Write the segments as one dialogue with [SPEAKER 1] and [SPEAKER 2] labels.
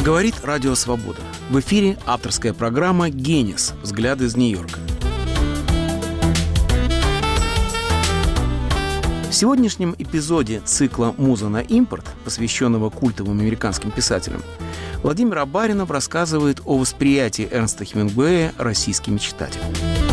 [SPEAKER 1] Говорит Радио Свобода. В эфире авторская программа «Генис. Взгляды из Нью-Йорка». В сегодняшнем эпизоде цикла «Муза на импорт», посвященного культовым американским писателям, Владимир Абаринов рассказывает о восприятии Эрнста Хемингуэя российскими читателями.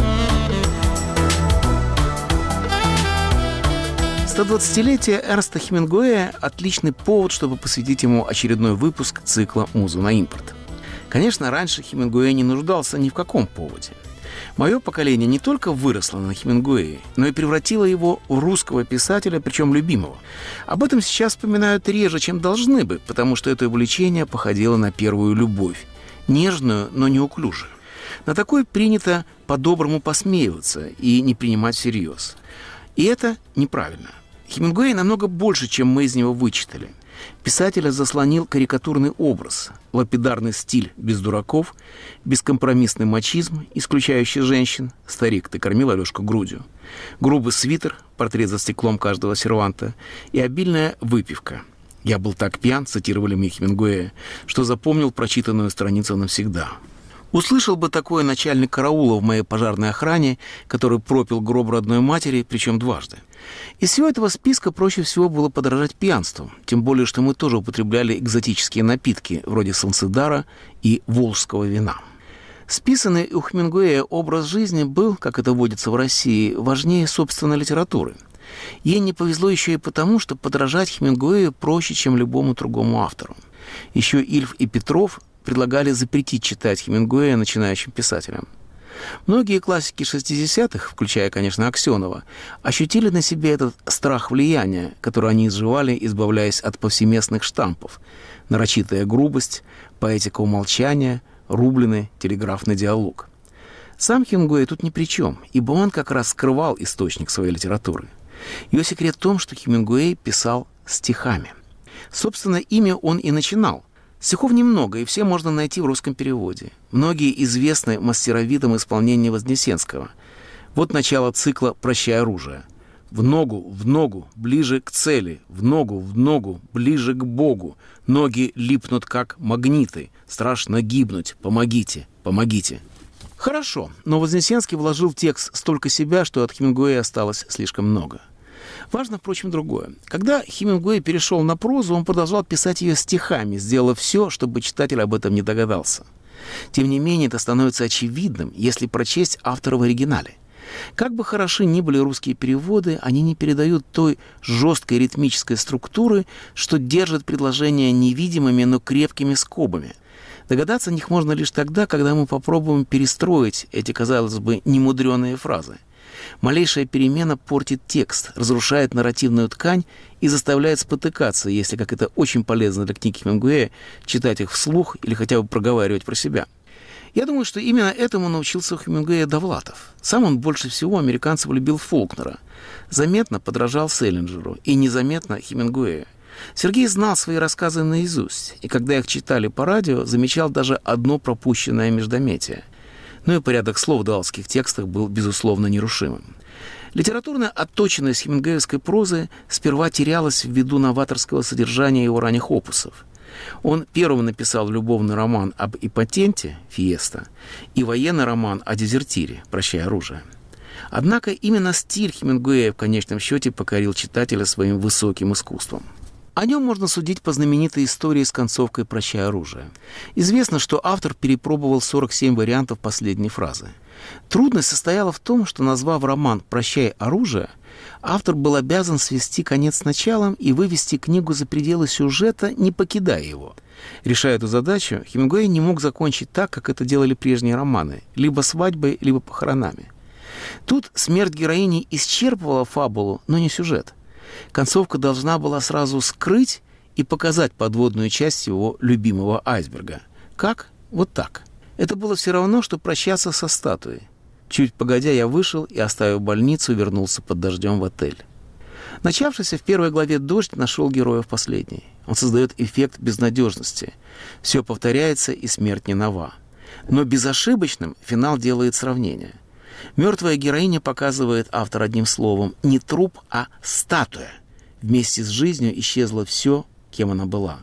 [SPEAKER 1] 120-летие Эрнста Хемингуэя – отличный повод, чтобы посвятить ему очередной выпуск цикла «Муза на импорт». Конечно, раньше Хемингуэй не нуждался ни в каком поводе. Мое поколение не только выросло на Хемингуэе, но и превратило его в русского писателя, причем любимого. Об этом сейчас вспоминают реже, чем должны бы, потому что это увлечение походило на первую любовь. Нежную, но неуклюжую. На такой принято по-доброму посмеиваться и не принимать всерьез. И это неправильно. Хемингуэй намного больше, чем мы из него вычитали. Писателя заслонил карикатурный образ, лапидарный стиль без дураков, бескомпромиссный мачизм, исключающий женщин, старик, ты кормил Алёшку грудью, грубый свитер, портрет за стеклом каждого серванта и обильная выпивка. «Я был так пьян», цитировали мне Хемингуэя, что запомнил прочитанную страницу навсегда. Услышал бы такое начальник караула в моей пожарной охране, который пропил гроб родной матери, причем дважды. Из всего этого списка проще всего было подражать пьянству, тем более, что мы тоже употребляли экзотические напитки, вроде санцедара и волжского вина. Списанный у Хемингуэя образ жизни был, как это водится в России, важнее собственной литературы. Ей не повезло еще и потому, что подражать Хемингуэю проще, чем любому другому автору. Еще Ильф и Петров предлагали запретить читать Хемингуэя начинающим писателям. Многие классики 60-х, включая, конечно, Аксенова, ощутили на себе этот страх влияния, который они изживали, избавляясь от повсеместных штампов. Нарочитая грубость, поэтика умолчания, рубленый телеграфный диалог. Сам Хемингуэй тут ни при чем, ибо он как раз скрывал источник своей литературы. Ее секрет в том, что Хемингуэй писал стихами. Собственно, ими он и начинал. Стихов немного, и все можно найти в русском переводе. Многие известны в мастеровитом исполнении Вознесенского. Вот начало цикла «Прощай оружие». В ногу, ближе к цели, в ногу, ближе к Богу. Ноги липнут, как магниты. Страшно гибнуть, помогите, помогите. Хорошо, но Вознесенский вложил в текст столько себя, что от Хемингуэя осталось слишком много. Важно, впрочем, другое. Когда Хемингуэй перешел на прозу, он продолжал писать ее стихами, сделав все, чтобы читатель об этом не догадался. Тем не менее, это становится очевидным, если прочесть автора в оригинале. Как бы хороши ни были русские переводы, они не передают той жесткой ритмической структуры, что держит предложения невидимыми, но крепкими скобами. Догадаться о них можно лишь тогда, когда мы попробуем перестроить эти, казалось бы, немудреные фразы. Малейшая перемена портит текст, разрушает нарративную ткань и заставляет спотыкаться, если, как это очень полезно для книг Хемингуэя, читать их вслух или хотя бы проговаривать про себя. Я думаю, что именно этому научился у Хемингуэя Довлатов. Сам он больше всего американцев любил Фолкнера. Заметно подражал Селлинджеру и незаметно Хемингуэю. Сергей знал свои рассказы наизусть, и когда их читали по радио, замечал даже одно пропущенное междометие. Ну и порядок слов в даалских текстах был, безусловно, нерушимым. Литературная отточенность хемингуэевской прозы сперва терялась ввиду новаторского содержания его ранних опусов. Он первым написал любовный роман об импотенте «Фиеста» и военный роман о дезертире «Прощай оружие». Однако именно стиль Хемингуэя в конечном счете покорил читателя своим высоким искусством. О нем можно судить по знаменитой истории с концовкой «Прощай оружие». Известно, что автор перепробовал 47 вариантов последней фразы. Трудность состояла в том, что, назвав роман «Прощай оружие», автор был обязан свести конец с началом и вывести книгу за пределы сюжета, не покидая его. Решая эту задачу, Хемингуэй не мог закончить так, как это делали прежние романы, либо свадьбой, либо похоронами. Тут смерть героини исчерпывала фабулу, но не сюжет. Концовка должна была сразу скрыть и показать подводную часть его любимого айсберга. Как? Вот так. Это было все равно, что прощаться со статуей. Чуть погодя, я вышел и, оставив больницу, вернулся под дождем в отель. Начавшийся в первой главе «Дождь» нашел героя в последней. Он создает эффект безнадежности. Все повторяется, и смерть не нова. Но безошибочным финал делает сравнение. Мертвая героиня показывает автор одним словом не труп, а статуя. Вместе с жизнью исчезло все, кем она была.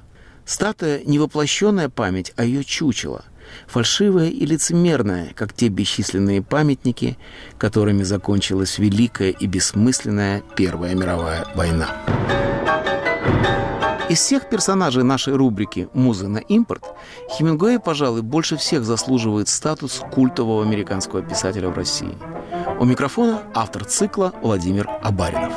[SPEAKER 1] Статуя – не воплощенная память, а ее чучело. Фальшивая и лицемерная, как те бесчисленные памятники, которыми закончилась великая и бессмысленная Первая мировая война. Из всех персонажей нашей рубрики «Музы на импорт» Хемингуэй, пожалуй, больше всех заслуживает статус культового американского писателя в России. У микрофона автор цикла Владимир Абаринов.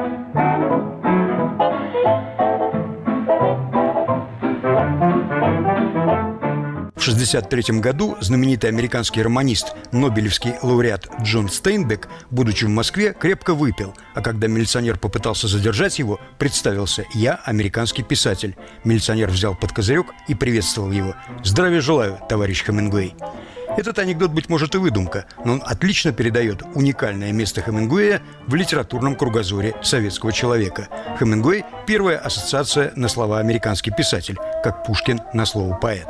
[SPEAKER 2] В 1963 году знаменитый американский романист, нобелевский лауреат Джон Стейнбек, будучи в Москве, крепко выпил, а когда милиционер попытался задержать его, представился: «Я американский писатель». Милиционер взял под козырек и приветствовал его: «Здравия желаю, товарищ Хемингуэй». Этот анекдот, быть может, и выдумка, но он отлично передает уникальное место Хемингуэя в литературном кругозоре советского человека. Хемингуэй – первая ассоциация на слова «американский писатель», как Пушкин на слово «поэт».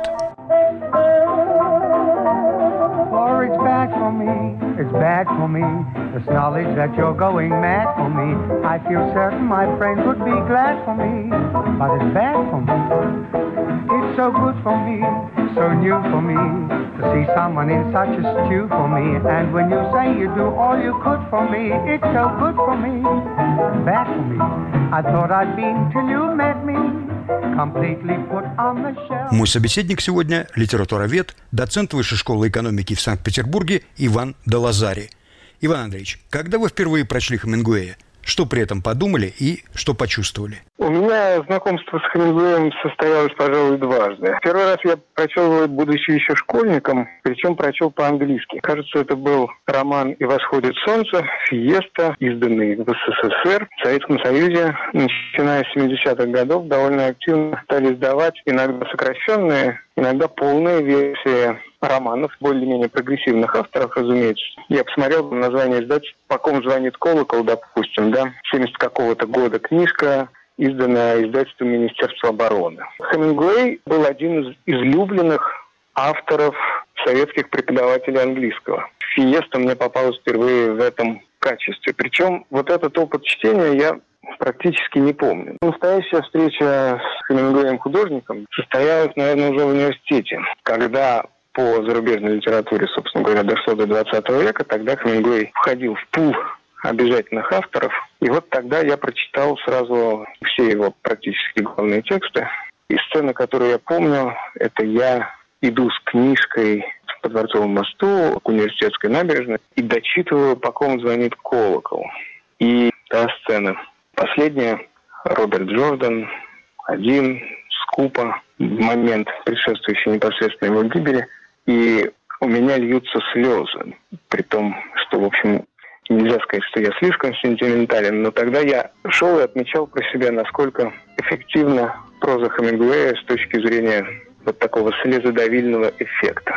[SPEAKER 3] It's bad for me, this knowledge that you're going mad for me. I feel certain my friends would be glad for me, but it's bad for me. It's so good for me, so new for me, to see someone in such a stew for me. And when you say you do all you could for me, it's so good for me, bad for me. I thought I'd been till you met me.
[SPEAKER 2] Мой собеседник сегодня – литературовед, доцент Высшей школы экономики в Санкт-Петербурге Иван де Лазари. Иван Андреевич, когда вы впервые прочли Хемингуэя, что при этом подумали и что почувствовали?
[SPEAKER 4] У меня знакомство с Хемингуэем состоялось, пожалуй, дважды. Первый раз я прочел его, будучи еще школьником, причем прочел по-английски. Кажется, это был роман «И восходит солнце», «Фиеста», изданный в СССР. В Советском Союзе, начиная с 70-х годов, довольно активно стали издавать иногда сокращенные, иногда полные версии романов более-менее прогрессивных авторов, разумеется. Я посмотрел название издательства «По ком звонит колокол», допустим, да, 70 какого-то года книжка, изданная издательством Министерства обороны. Хемингуэй был один из излюбленных авторов советских преподавателей английского. «Фиеста» мне попалась впервые в этом качестве. Причем вот этот опыт чтения я практически не помню. Настоящая встреча с Хемингуэем художником состоялась, наверное, уже в университете, когда по зарубежной литературе, собственно говоря, дошло до 20 века, тогда Хемингуэй входил в пул обязательных авторов. И вот тогда я прочитал сразу все его практически главные тексты. И сцена, которую я помню, это я иду с книжкой по Дворцовому мосту к Университетской набережной и дочитываю «По ком звонит колокол». И та сцена. Последняя, Роберт Джордан, один, скупо, в момент, предшествующий непосредственно его гибели, и у меня льются слезы. При том, что, в общем, нельзя сказать, что я слишком сентиментален, но тогда я шел и отмечал про себя, насколько эффективна проза Хемингуэя с точки зрения вот такого слезодавильного эффекта.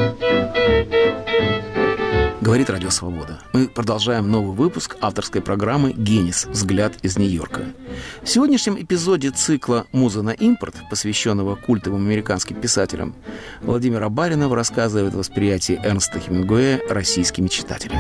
[SPEAKER 1] Говорит Радио Свобода. Мы продолжаем новый выпуск авторской программы «Генис. Взгляд из Нью-Йорка». В сегодняшнем эпизоде цикла «Муза на импорт», посвященного культовым американским писателям, Владимир Абаринов рассказывает о восприятии Эрнста Хемингуэя российскими читателями.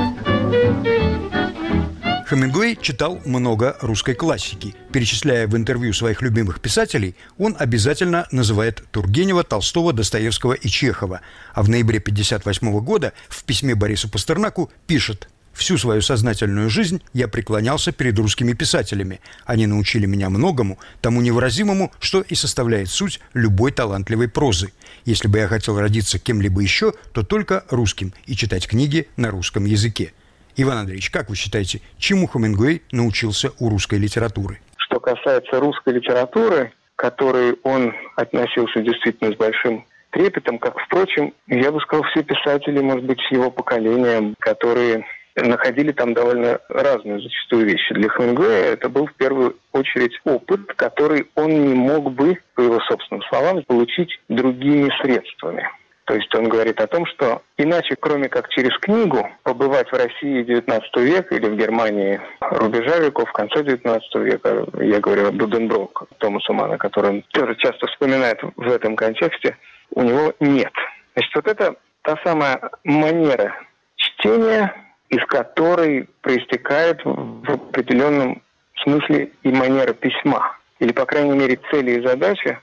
[SPEAKER 2] Хемингуэй читал много русской классики. Перечисляя в интервью своих любимых писателей, он обязательно называет Тургенева, Толстого, Достоевского и Чехова. А в ноябре 1958 года в письме Борису Пастернаку пишет: «Всю свою сознательную жизнь я преклонялся перед русскими писателями. Они научили меня многому, тому невыразимому, что и составляет суть любой талантливой прозы. Если бы я хотел родиться кем-либо еще, то только русским и читать книги на русском языке». Иван Андреевич, как вы считаете, чему Хемингуэй научился у русской литературы?
[SPEAKER 4] Что касается русской литературы, к которой он относился действительно с большим трепетом, как, впрочем, я бы сказал, все писатели, может быть, с его поколением, которые находили там довольно разные зачастую вещи. Для Хемингуэя это был в первую очередь опыт, который он не мог бы, по его собственным словам, получить другими средствами. То есть он говорит о том, что иначе, кроме как через книгу, побывать в России XIX века или в Германии рубежа веков в конце XIX века, я говорю о Буденброуке, Томаса Манна, который он тоже часто вспоминает в этом контексте, у него нет. Значит, вот это та самая манера чтения, из которой проистекает в определенном смысле и манера письма. Или, по крайней мере, цели и задачи,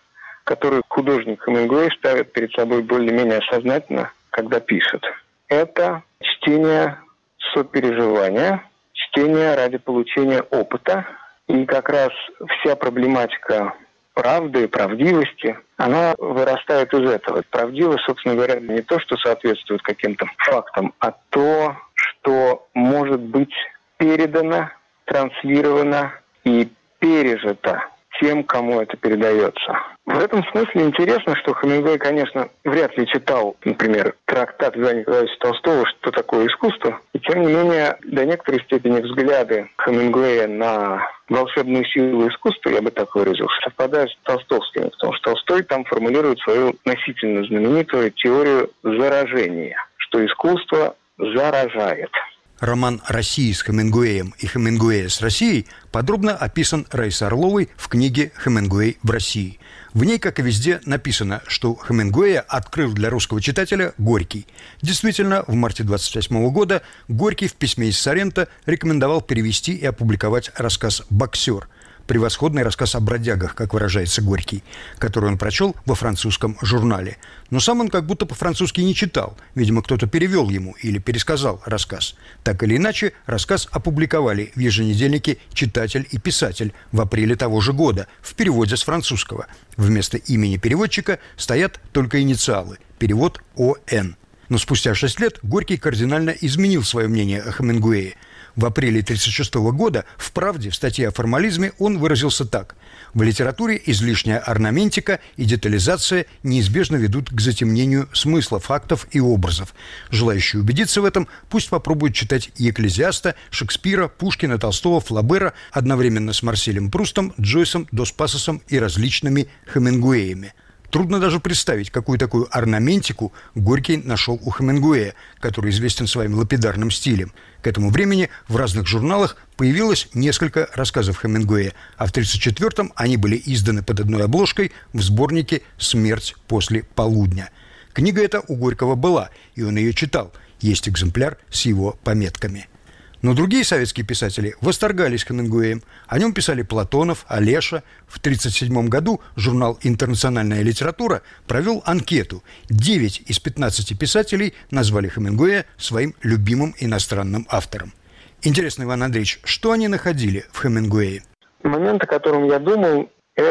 [SPEAKER 4] которую художник Хемингуэй ставит перед собой более-менее сознательно, когда пишет. Это чтение сопереживания, чтение ради получения опыта. И как раз вся проблематика правды, правдивости, она вырастает из этого. Правдивость, собственно говоря, не то, что соответствует каким-то фактам, а то, что может быть передано, транслировано и пережито тем, кому это передается. В этом смысле интересно, что Хемингуэй, конечно, вряд ли читал, например, трактат Льва Николаевича Толстого «Что такое искусство?». И тем не менее, до некоторой степени взгляды Хемингуэя на волшебную силу искусства, я бы так выразился, совпадают с толстовскими, потому что Толстой там формулирует свою относительно знаменитую теорию заражения, что искусство заражает.
[SPEAKER 2] Роман «Россия» с Хемингуэем и Хемингуэя с Россией подробно описан Раисой Орловой в книге «Хемингуэй в России». В ней, как и везде, написано, что Хемингуэя открыл для русского читателя Горький. Действительно, в марте 1928 года Горький в письме из Соренто рекомендовал перевести и опубликовать рассказ «Боксер». Превосходный рассказ о бродягах, как выражается Горький, который он прочел во французском журнале. Но сам он как будто по-французски не читал. Видимо, кто-то перевел ему или пересказал рассказ. Так или иначе, рассказ опубликовали в еженедельнике «Читатель и писатель» в апреле того же года в переводе с французского. Вместо имени переводчика стоят только инициалы. Перевод «ОН». Но спустя 6 лет Горький кардинально изменил свое мнение о Хемингуэе. В апреле 1936 года в «Правде» в статье о формализме он выразился так: «В литературе излишняя орнаментика и детализация неизбежно ведут к затемнению смысла фактов и образов. Желающие убедиться в этом пусть попробуют читать Екклезиаста, Шекспира, Пушкина, Толстого, Флабера одновременно с Марселем Прустом, Джойсом, Дос Пасосом и различными Хемингуэями». Трудно даже представить, какую такую орнаментику Горький нашел у Хемингуэя, который известен своим лапидарным стилем. К этому времени в разных журналах появилось несколько рассказов Хемингуэя, а в 1934-м они были изданы под одной обложкой в сборнике «Смерть после полудня». Книга эта у Горького была, и он ее читал. Есть экземпляр с его пометками. Но другие советские писатели восторгались Хемингуэем. О нем писали Платонов, Олеша. В 1937 году журнал «Интернациональная литература» провел анкету. 9 из 15 писателей назвали Хемингуэя своим любимым иностранным автором. Интересно, Иван Андреевич, что они находили в Хемингуэе?
[SPEAKER 4] Момент, о котором я думал,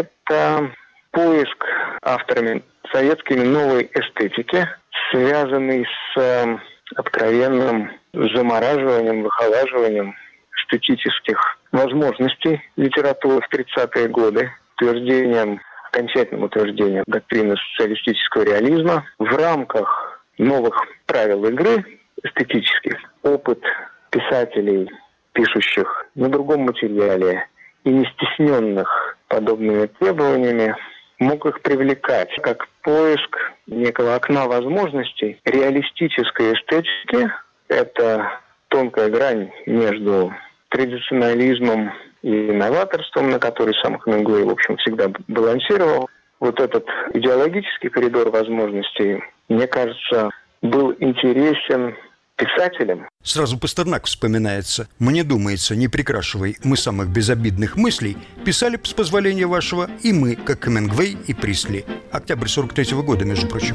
[SPEAKER 4] это поиск авторами советскими новой эстетики, связанный с откровенным замораживанием, выхолаживанием эстетических возможностей литературы в 30-е годы, окончательным утверждением доктрины социалистического реализма в рамках новых правил игры эстетических. Опыт писателей, пишущих на другом материале и не стесненных подобными требованиями, мог их привлекать как поиск некого окна возможностей реалистической эстетики. Это тонкая грань между традиционализмом и новаторством, на который сам Хемингуэй, в общем, всегда балансировал. Вот этот идеологический коридор возможностей, мне кажется, был интересен писателям.
[SPEAKER 2] Сразу Пастернак вспоминается. «Мне думается, не прикрашивай мы самых безобидных мыслей, писали б, с позволения вашего, и мы, как Хемингуэй и Присли». Октябрь 43-го года, между прочим.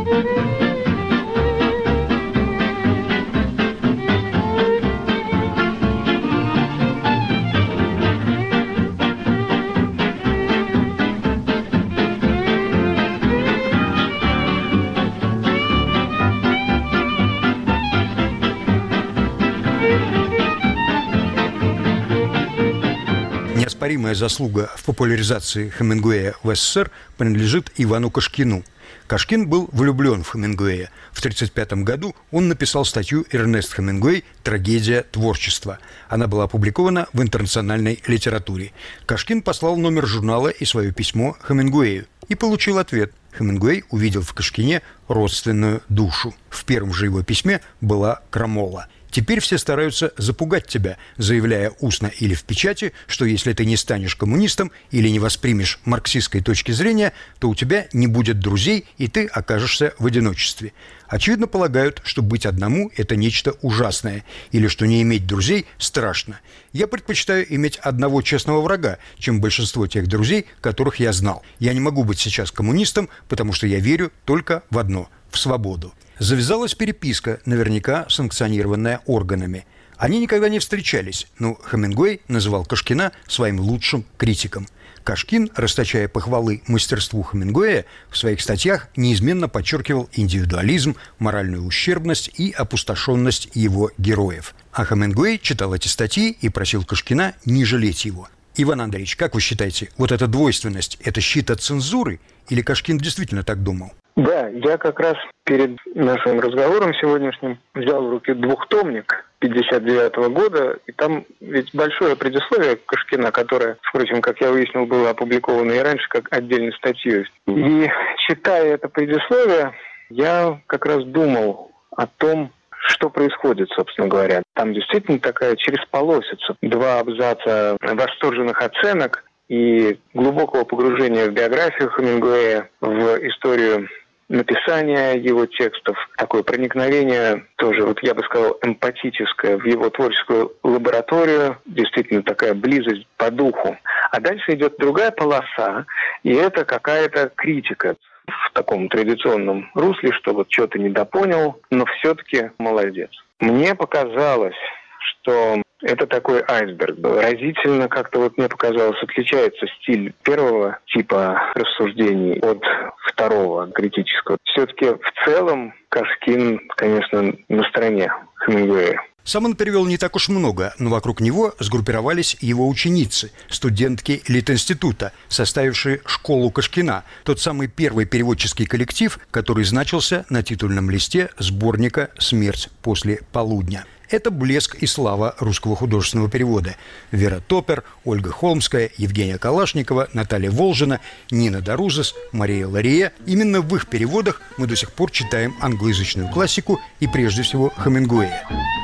[SPEAKER 2] Неоспоримая заслуга в популяризации Хемингуэя в СССР принадлежит Ивану Кашкину. Кашкин был влюблен в Хемингуэя. В 1935 году он написал статью «Эрнест Хемингуэй. Трагедия творчества». Она была опубликована в интернациональной литературе. Кашкин послал номер журнала и свое письмо Хемингуэю и получил ответ. Хемингуэй увидел в Кашкине родственную душу. В первом же его письме была крамола. «Теперь все стараются запугать тебя, заявляя устно или в печати, что если ты не станешь коммунистом или не воспримешь марксистской точки зрения, то у тебя не будет друзей, и ты окажешься в одиночестве. Очевидно, полагают, что быть одному – это нечто ужасное, или что не иметь друзей страшно. Я предпочитаю иметь одного честного врага, чем большинство тех друзей, которых я знал. Я не могу быть сейчас коммунистом, потому что я верю только в одно – в свободу. Завязалась переписка, наверняка санкционированная органами. Они никогда не встречались, но Хемингуэй называл Кошкина своим лучшим критиком. Кошкин, расточая похвалы мастерству Хемингуэя, в своих статьях неизменно подчеркивал индивидуализм, моральную ущербность и опустошенность его героев. А Хемингуэй читал эти статьи и просил Кошкина не жалеть его. Иван Андреевич, как вы считаете, вот эта двойственность – это щит от цензуры? Или Кошкин действительно так думал?
[SPEAKER 4] Да, я как раз перед нашим разговором сегодняшним взял в руки двухтомник 1959 года, и там ведь большое предисловие Кошкина, которое, впрочем, как я выяснил, было опубликовано и раньше как отдельной статьей. И читая это предисловие, я как раз думал о том, что происходит, собственно говоря. Там действительно такая через полосицу. 2 абзаца восторженных оценок и глубокого погружения в биографию Хемингуэя, в историю написания его текстов, такое проникновение тоже, вот я бы сказал, эмпатическое в его творческую лабораторию, действительно такая близость по духу. А дальше идет другая полоса, и это какая-то критика в таком традиционном русле, что вот что-то недопонял, но все-таки молодец. Мне показалось, что это такой айсберг был. Разительно как-то вот мне показалось, отличается стиль первого типа рассуждений от второго, критического. Все-таки в целом Кошкин, конечно, на стороне Хемингуэя.
[SPEAKER 2] Сам он перевел не так уж много, но вокруг него сгруппировались его ученицы, студентки Литинститута, составившие школу Кошкина, тот самый первый переводческий коллектив, который значился на титульном листе сборника «Смерть после полудня». Это блеск и слава русского художественного перевода. Вера Топер, Ольга Холмская, Евгения Калашникова, Наталья Волжина, Нина Дарузас, Мария Лария. Именно в их переводах мы до сих пор читаем англоязычную классику и прежде всего Хемингуэя.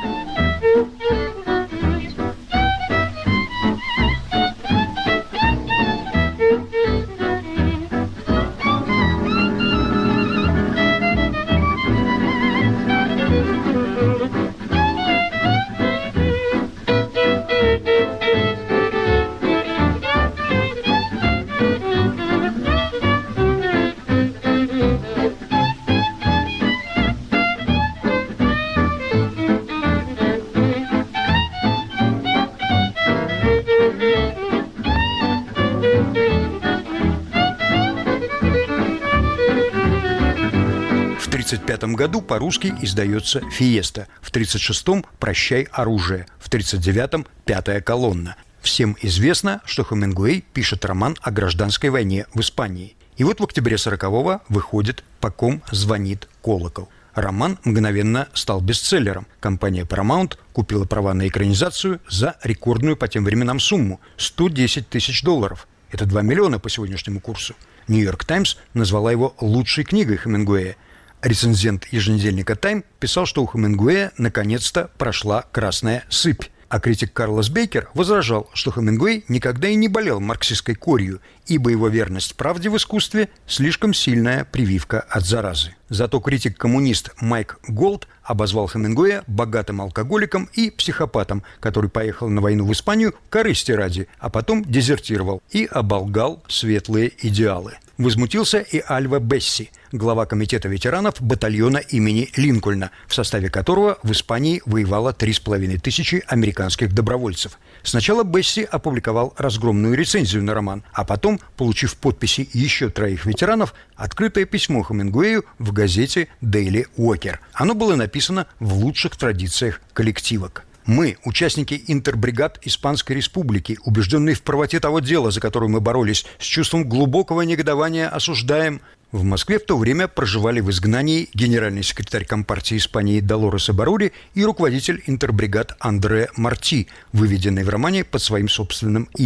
[SPEAKER 2] В 1935 году по-русски издается «Фиеста», в 1936-м «Прощай, оружие», в 1939-м «Пятая колонна». Всем известно, что Хемингуэй пишет роман о гражданской войне в Испании. И вот в октябре 1940-го выходит «По ком звонит колокол». Роман мгновенно стал бестселлером. Компания Paramount купила права на экранизацию за рекордную по тем временам сумму – $110 тысяч. Это 2 миллиона по сегодняшнему курсу. «Нью-Йорк Таймс» назвала его лучшей книгой Хемингуэя. Рецензент еженедельника «Тайм» писал, что у Хемингуэя наконец-то прошла красная сыпь. А критик Карлос Бейкер возражал, что Хемингуэй никогда и не болел марксистской корью, ибо его верность правде в искусстве – слишком сильная прививка от заразы. Зато критик-коммунист Майк Голд обозвал Хемингуэя богатым алкоголиком и психопатом, который поехал на войну в Испанию корысти ради, а потом дезертировал и оболгал светлые идеалы. Возмутился и Альва Бесси, глава комитета ветеранов батальона имени Линкольна, в составе которого в Испании воевало 3500 американских добровольцев. Сначала Бесси опубликовал разгромную рецензию на роман, а потом, получив подписи еще 3 ветеранов, открытое письмо Хемингуэю в газете «Дейли Уокер». Оно было написано в лучших традициях коллективок. Мы, участники интербригад Испанской Республики, убежденные в правоте того дела, за которое мы боролись, с чувством глубокого негодования осуждаем. В Москве в то время проживали в изгнании генеральный секретарь Компартии Испании Долорес Эбарури и руководитель интербригад Андре Марти, выведенный в романе под своим собственным именем.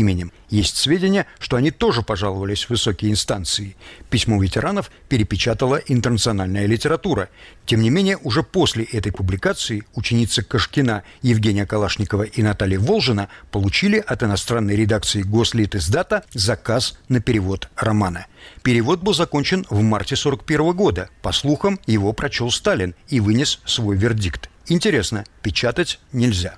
[SPEAKER 2] Есть сведения, что они тоже пожаловались в высокие инстанции. Письмо ветеранов перепечатала интернациональная литература. Тем не менее, уже после этой публикации ученицы Кашкина Евгения Калашникова и Наталья Волжина получили от иностранной редакции Гослитиздата заказ на перевод романа. Перевод был закончен в марте 1941 года. По слухам, его прочел Сталин и вынес свой вердикт. Интересно, печатать нельзя.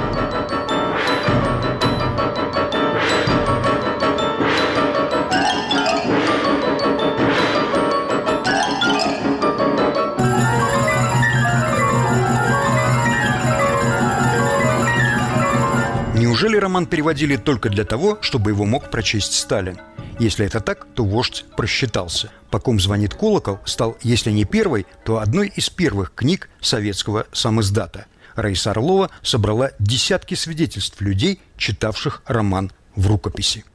[SPEAKER 2] Неужели роман переводили только для того, чтобы его мог прочесть Сталин? Если это так, то вождь просчитался. «По ком звонит колокол» стал, если не первой, то одной из первых книг советского самиздата. Раиса Орлова собрала десятки свидетельств людей, читавших роман в рукописи.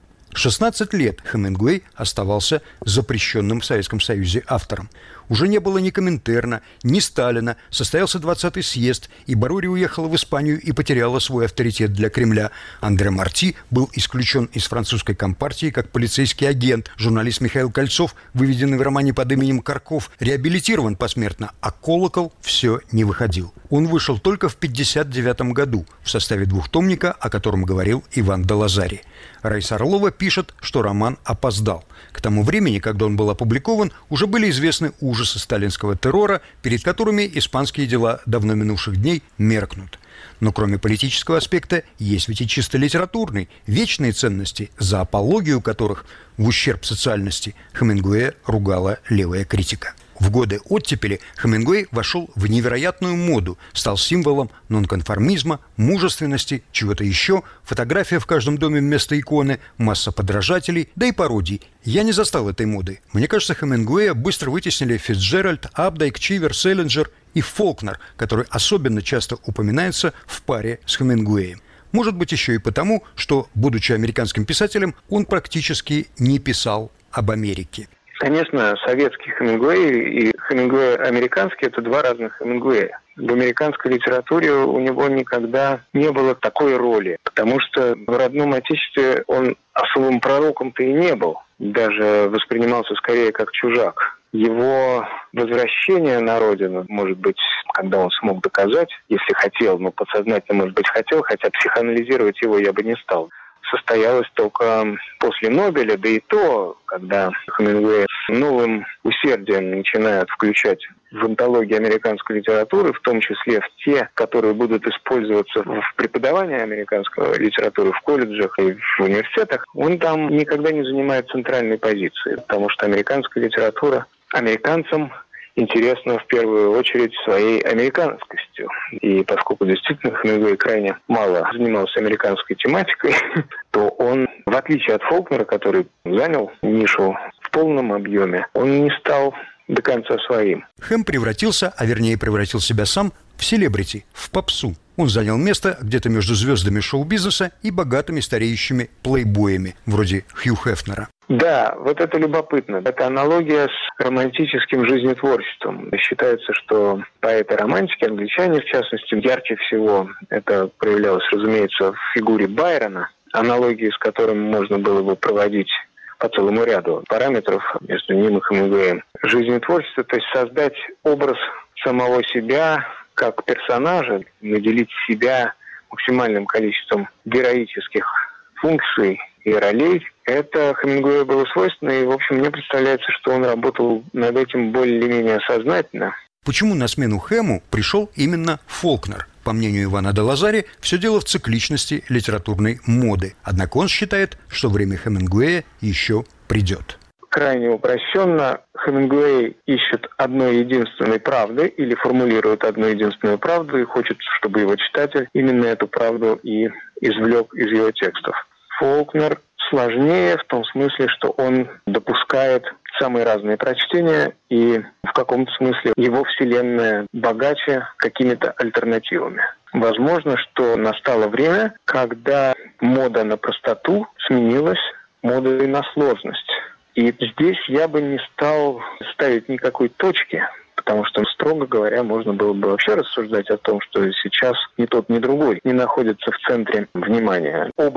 [SPEAKER 2] 16 лет Хемингуэй оставался запрещенным в Советском Союзе автором. Уже не было ни Коминтерна, ни Сталина, состоялся 20-й съезд, и Барури уехала в Испанию и потеряла свой авторитет для Кремля. Андре Марти был исключен из французской компартии как полицейский агент. Журналист Михаил Кольцов, выведенный в романе под именем Карков, реабилитирован посмертно, а «Колокол» все не выходил. Он вышел только в 1959 году в составе двухтомника, о котором говорил Иван де Лазари. Раиса Орлова пишет, что роман опоздал. К тому времени, когда он был опубликован, уже были известны ужасы сталинского террора, перед которыми испанские дела давно минувших дней меркнут. Но кроме политического аспекта, есть ведь и чисто литературный, вечные ценности, за апологию которых в ущерб социальности Хемингуэя ругала левая критика. В годы оттепели Хемингуэй вошел в невероятную моду, стал символом нонконформизма, мужественности, чего-то еще, фотография в каждом доме вместо иконы, масса подражателей, да и пародий. Я не застал этой моды. Мне кажется, Хемингуэя быстро вытеснили Фицджеральд, Апдайк, Чивер, Селлинджер и Фолкнер, который особенно часто упоминается в паре с Хемингуэем. Может быть, еще и потому, что, будучи американским писателем, он практически не писал об Америке.
[SPEAKER 4] Конечно, советский Хемингуэй и Хемингуэй американский – это два разных Хемингуэя. В американской литературе у него никогда не было такой роли, потому что в родном отечестве он особым пророком-то и не был. Даже воспринимался скорее как чужак. Его возвращение на родину, может быть, когда он смог доказать, если хотел, но подсознательно, может быть, хотел, хотя психоанализировать его я бы не стал, состоялось только после Нобеля, да и то, когда Хемингуэй с новым усердием начинают включать в антологии американской литературы, в том числе в те, которые будут использоваться в преподавании американской литературы в колледжах и в университетах, он там никогда не занимает центральной позиции, потому что американская литература американцам интересно в первую очередь своей американскостью. И поскольку действительно Хемингуэй крайне мало занимался американской тематикой, то он, в отличие от Фолкнера, который занял нишу в полном объеме, он не стал до конца своим.
[SPEAKER 2] Хэм превратился, а вернее превратил себя сам, в селебрити, в попсу. Он занял место где-то между звездами шоу-бизнеса и богатыми стареющими плейбоями, вроде Хью Хефнера.
[SPEAKER 4] Да, вот это любопытно. Это аналогия с романтическим жизнетворчеством. Считается, что поэты романтики, англичане в частности, ярче всего это проявлялось, разумеется, в фигуре Байрона, аналогии с которым можно было бы проводить по целому ряду параметров между ним и Хемингуэем. Жизнетворчество, то есть создать образ самого себя как персонажа, наделить себя максимальным количеством героических функций и ролей. Это Хемингуэю было свойственно, и, в общем, мне представляется, что он работал над этим более-менее сознательно.
[SPEAKER 2] Почему на смену Хэму пришел именно Фолкнер? По мнению Ивана де Лазари, все дело в цикличности литературной моды. Однако он считает, что время Хемингуэя еще придет.
[SPEAKER 4] Крайне упрощенно, Хемингуэй ищет одной единственной правды или формулирует одну единственную правду и хочет, чтобы его читатель именно эту правду и извлек из его текстов. Фолкнер сложнее в том смысле, что он допускает самые разные прочтения, и в каком-то смысле его вселенная богаче какими-то альтернативами. Возможно, что настало время, когда мода на простоту сменилась модой на сложность. И здесь я бы не стал ставить никакой точки, потому что, строго говоря, можно было бы вообще рассуждать о том, что сейчас ни тот, ни другой не находятся в центре внимания. Оба в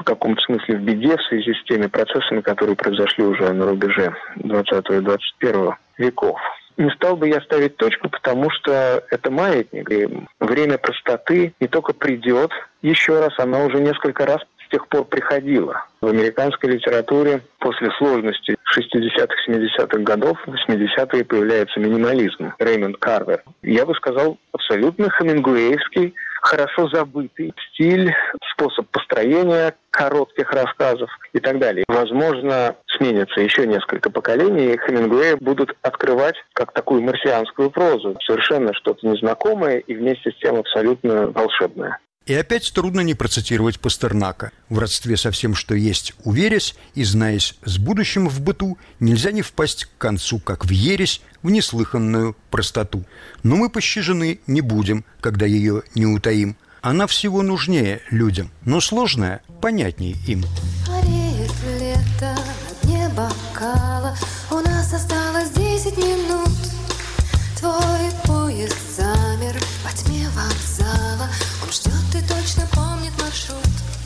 [SPEAKER 4] каком-то смысле в беде в связи с теми процессами, которые произошли уже на рубеже 20 и 21 веков. Не стал бы я ставить точку, потому что это маятник, и время простоты не только придет еще раз, оно уже несколько раз с тех пор приходило. В американской литературе после сложности 60-х, 70-х годов, в 80-е появляется минимализм. Рэймонд Карвер. Я бы сказал, абсолютно хемингуэевский, хорошо забытый стиль, способ построения коротких рассказов и так далее. Возможно, сменится еще несколько поколений, и Хемингуэя будут открывать как такую марсианскую прозу. Совершенно что-то незнакомое и вместе с тем абсолютно волшебное.
[SPEAKER 2] И опять трудно не процитировать Пастернака. В родстве со всем, что есть, уверясь, и знаясь с будущим в быту, нельзя не впасть к концу, как в ересь, в неслыханную простоту. Но мы пощажены не будем, когда ее не утаим. Она всего нужнее людям, но сложная понятней им.
[SPEAKER 5] Парит лето на дне бокала, у нас осталось 10 минут. Твой поезд замер во тьме вокзала, он ждет и точно помнит маршрут.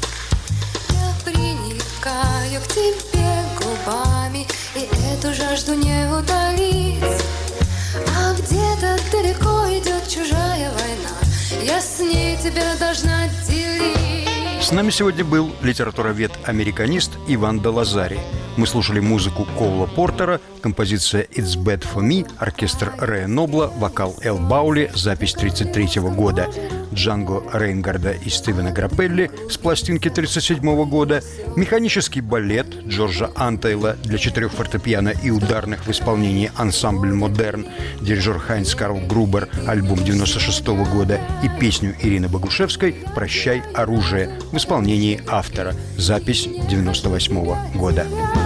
[SPEAKER 5] Я приникаю к тебе губами, и эту жажду не утолить. А где-то далеко идет чужая война, я с ней тебя должна делить.
[SPEAKER 2] С нами сегодня был литературовед-американист Иван де Лазари. Мы слушали музыку Коула Портера, композиция «It's Bad for Me», оркестр Рэя Нобла, вокал Эл Баули, запись 1933 года, Джанго Рейнгарда и Стивена Граппелли с пластинки 1937 года, механический балет Джорджа Антейла для 4 фортепиано и ударных в исполнении ансамбль «Модерн», дирижер Хайнц Карл Грубер, альбом 1996 года, и песню Ирины Богушевской «Прощай, оружие» в исполнении автора, запись 1998 года.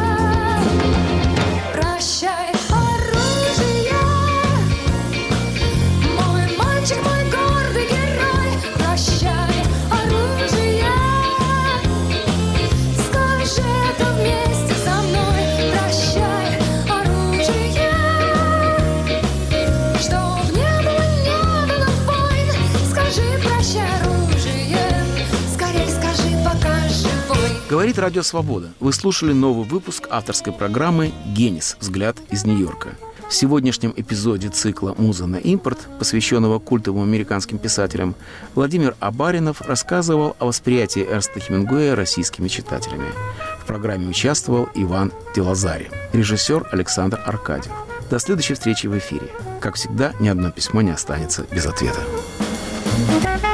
[SPEAKER 5] Прощай, оружие, мой мальчик, мой гордый герой. Прощай, оружие, скажи это вместе со мной. Прощай, оружие, чтоб не было войн. Скажи прощай, оружие, скорей скажи, пока живой.
[SPEAKER 1] Говорит Радио Свобода. Вы слушали новый выпуск авторской программы «Генис. Взгляд из Нью-Йорка». В сегодняшнем эпизоде цикла «Муза на импорт», посвященного культовым американским писателям, Владимир Абаринов рассказывал о восприятии Эрнста Хемингуэя российскими читателями. В программе участвовал Иван де Лазари, режиссер Александр Аркадьев. До следующей встречи в эфире. Как всегда, ни одно письмо не останется без ответа.